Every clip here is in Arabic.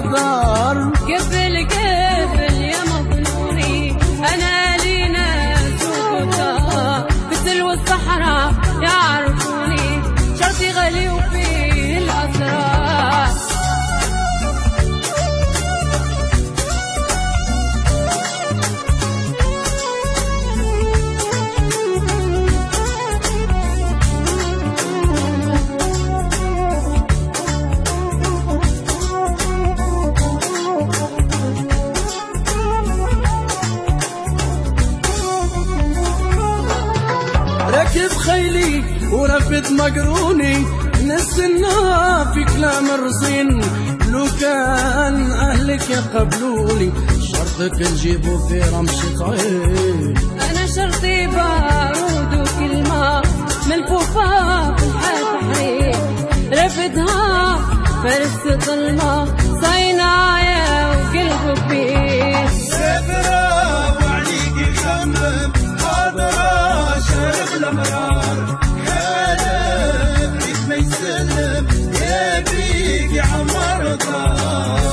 الدار. قفل قفل يا مظلومي انا لي ناس وقدار، في سلو الصحراء يعرفوني شرطي غالي وفيه الاسرار. راكب خيلي ورفد مقروني، نستنى في كلام رزين، لو كان اهلك يقبلوني شرطك نجيبه في رمشة عين. انا شرطي بارود وكلمة ملفوفة في الحريق، رفدها فرس ظلمة صينايا وقلبه كبير. سافرة وعليك يخمم حاضرة شارب الامرار، حالك فيك ما يسلم يا بيك يا عمر دار.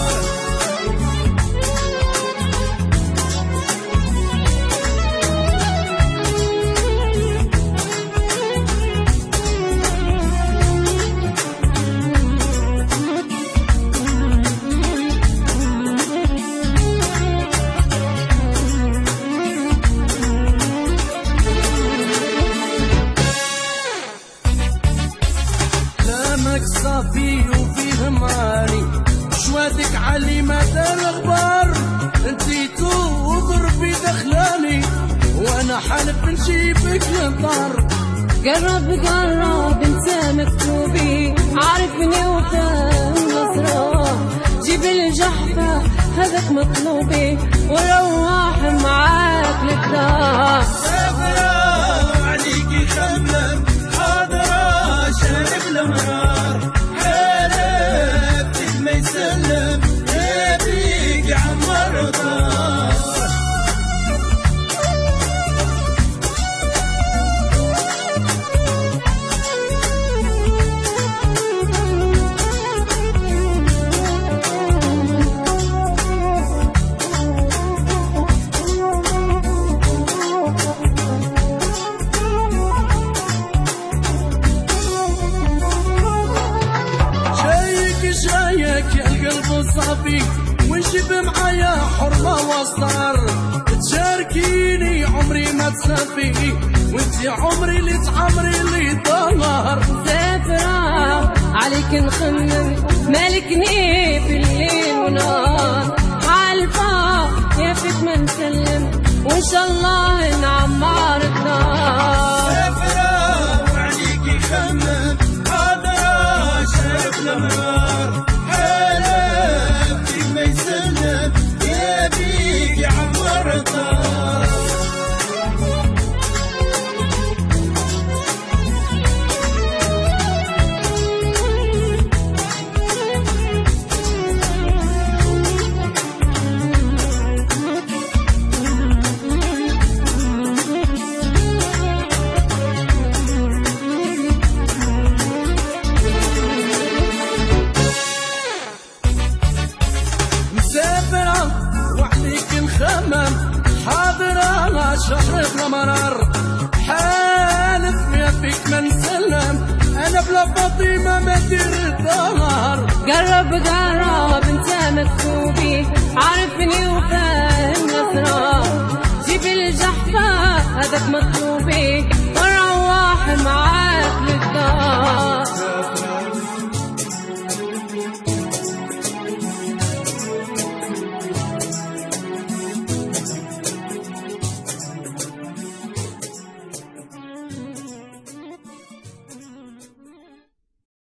صافي وفيه ماني شواتك علي مدى الاخبار، انتي تضربي دخلاني وانا حالف نجيبك للدار. قرب قرب انت مكتوبي عارفني وفاهم الاسرار، جيب الجحفة هذاك مطلوبي وروح معاك للدار. سافرة عليكي خمم حاضرة شارب الامرار، حالك فيك ما يسلم يا بيك يا عمر دار. شايك يا القلب صافي ونجيب معايا حرمة وصار، تشاركيني عمري ما تسافي وانتي عمري اللي تعمري اللي ضهر. سافرة عليك نخمم مالكني في الليل ونار، عالفا يا فيك ما نسلم وان شاء الله نعمر الدار. سافرة وعليكي خمم حاضرة شارب الامرار، حالك فيك ما يسلم يا بيك يا عمر الدار. حاضرة شهر الامرار، حالف يا فيك ما نسلم انا بلا فاطمة ما دير الدار. قرب قرب انت مكتوبي عارفني